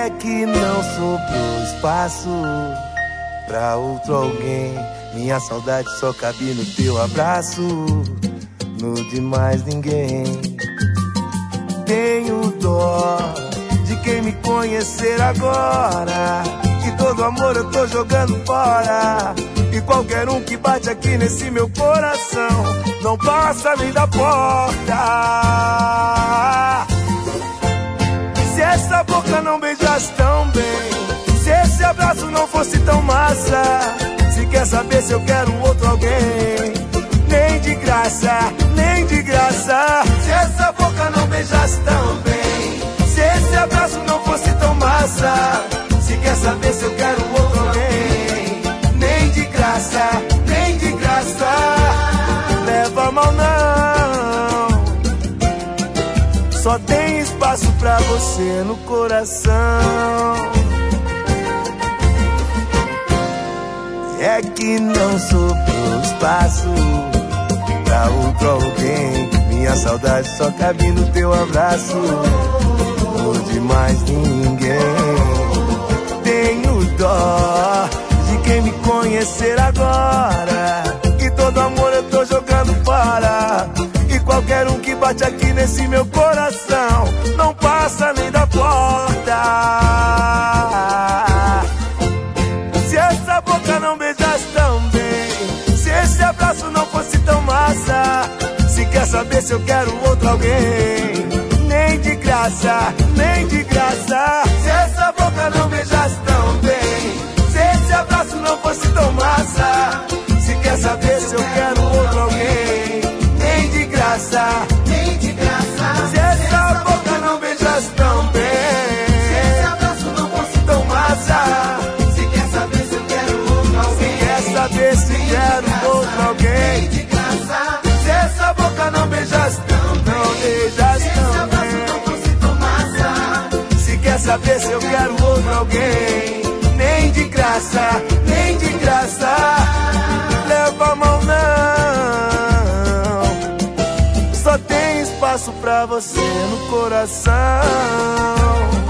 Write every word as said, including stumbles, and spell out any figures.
É que não sobrou espaço pra outro alguém. Minha saudade só cabe no teu abraço, no de mais ninguém. Tenho dó de quem me conhecer agora, que todo amor eu tô jogando fora. E qualquer um que bate aqui nesse meu coração não passa nem da porta. Se essa boca não beijasse tão bem, se esse abraço não fosse tão massa, se quer saber se eu quero outro alguém, nem de graça, nem de graça. Se essa boca não beijasse tão bem, se esse abraço não fosse tão massa, se quer saber se eu quero outro alguém, nem de graça, nem de graça. Leva mal não, só tem espaço pra você no coração. É que não sobrou espaço pra outro alguém. Minha saudade só cabe no teu abraço, no de mais ninguém. Tenho dó de quem me conhecer agora, que todo amor eu tô jogando fora. E qualquer um que bate aqui nesse meu coração não passa nem da porta. Se essa boca não beijasse tão bem, se esse abraço não fosse tão massa, se quer saber se eu quero outro alguém, nem de graça, nem de graça. Se essa boca não beijasse tão bem, se esse abraço não fosse tão massa, se quer saber se eu quero outro alguém, nem de graça, nem de graça. Se essa boca não beijasse tão bem, se esse abraço não fosse tão massa, se quer saber se eu quero outro alguém, se quer saber se quero outro alguém, de graça. Se essa boca não beijasse tão bem, não beijasse tão bem, se quer saber se eu quero outro alguém, nem de graça, nem de graça. Leva a mão não, só tem espaço pra você no coração.